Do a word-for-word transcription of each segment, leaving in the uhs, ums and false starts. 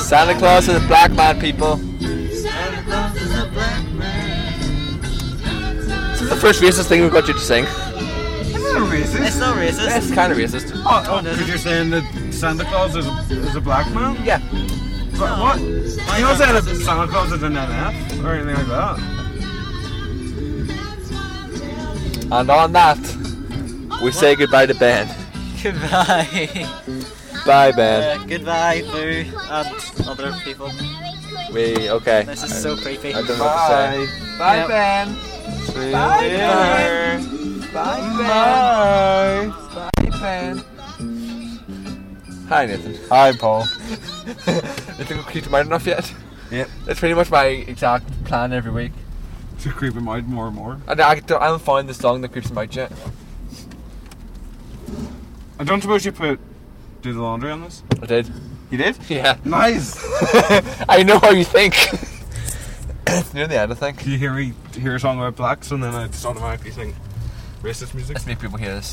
Santa Claus is a black man, people. Santa Claus is a black man. This is the first racist thing we've got you to sing. It's not racist. It's not racist. It's kind of racist. Oh, oh, because you're saying that Santa Claus is a, is a black man? Yeah. But what? You don't say that Santa Claus is an N F or anything like that. And on that, we say goodbye to Ben. Goodbye. Bye, Ben. Uh, goodbye, Boo, and other people. We, okay. This is so creepy. I don't know what to say. Bye, Yep. Ben. See Bye, you Ben. later. Bye, Bye. Bye, Ben. Hi, Nathan. Hi, Paul. You think we've creeped him out enough yet? Yep. That's pretty much my exact plan every week. To creep him out more and more. And I, don't- I haven't found the song that creeps him out yet. I don't suppose you put do the laundry on this? I did. You did? Yeah. Nice. I know how you think. Near the end, I think. You hear me hear a song about blacks and then I just automatically think racist music. Let's make people hear this.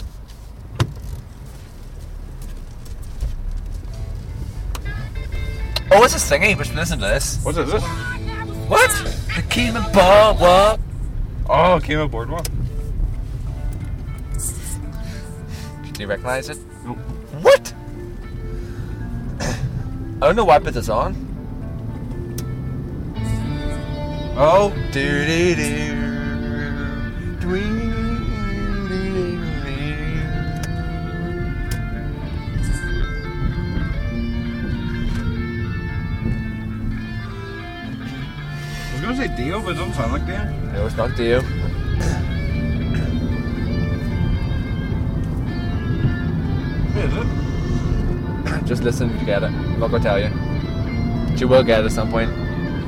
Oh, it's a singing, but listen to this. What is it? What? The Kima Bar, what? Oh, it came up Boardwalk. Do you recognise it? Nope. What? I don't know why I put this on. Oh. Do do do. I was gonna say Dio, but it doesn't sound like Dio. No, it's not Dio. Who is it? Just listen to get it. I'm not gonna tell you. But you will get it at some point.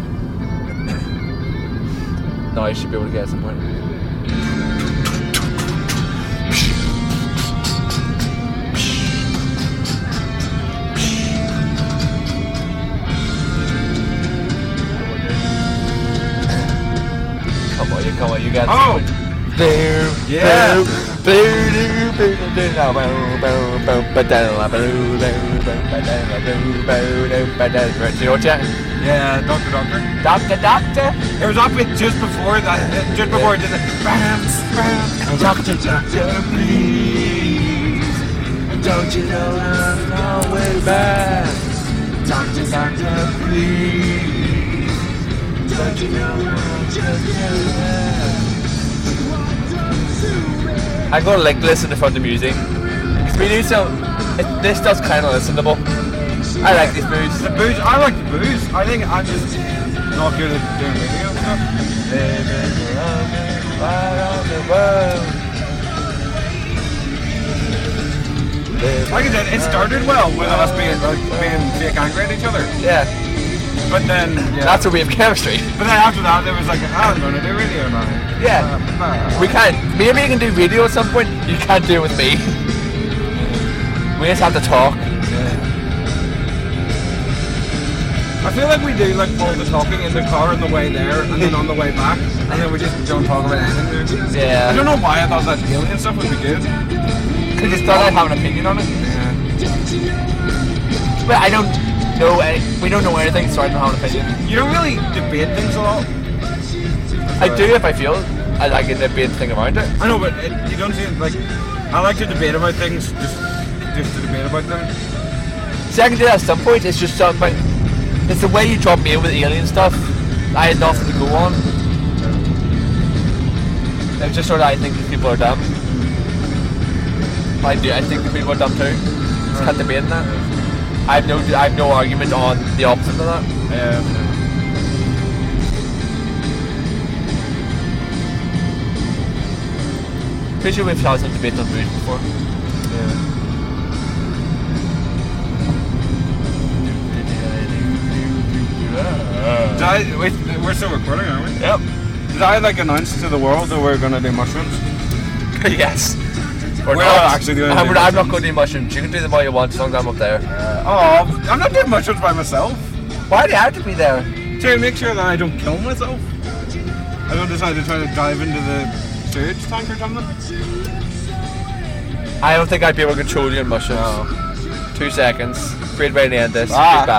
No, you should be able to get it at some point. Come on, you come on, you got it. Oh! Yeah. Right, do you know what yet? Yeah, Doctor Doctor. Doctor, doctor. It was up with just before that, uh, just before it did the bam, bam. Doctor, doctor, please. Don't you know I'm always back? Doctor, doctor, please. Don't you know I'm just back? I gotta like listen to front the music. It's really so. It, this stuff's kind of listenable. I like these booze. The booze, I like the booze. I think I'm just not good at doing radio stuff. Like I said, it started well with us being like, being fake angry at each other. Yeah, But then, yeah. that's a way of chemistry. But then after that, there was like, I'm going to do radio now. Yeah, we can't. Maybe you can do radio at some point. You can't do it with me. We just have to talk. I feel like we do like all the talking in the car on the way there and then on the way back, and then we just don't talk about anything. Yeah. I don't know why I thought that alien stuff would be good. Cause just thought I'd have an opinion on it. Yeah. But I don't know. Any, we don't know anything, so I don't have an opinion. You don't really debate things a lot. I do if I feel I like a debate thing around it. I know, but it, you don't seem like. I like to debate about things, just just to debate about them. See, I can do that at some point. It's just something. It's the way you drop me in with alien stuff. I had nothing to go on. It's just sort of I think these people are dumb. I do. I think the people are dumb too. Just can't debate that. I have no. I have no argument on the opposite of that. Yeah. Pretty sure we've had some debate on booze before. Yeah. Did I, wait, we're still recording, aren't we? Yep. Did I like announce to the world that we're gonna do mushrooms? Yes. We're not actually doing I'm, it. I'm not going to do mushrooms. You can do them all you want as long as I'm up there. Uh, oh, I'm not doing mushrooms by myself. Why do you have to be there? To make sure that I don't kill myself. I don't decide to try to dive into the sewage tank or something. I don't think I'd be able to control you in mushrooms. No. Two seconds. Great way to end this. Ah. Goodbye.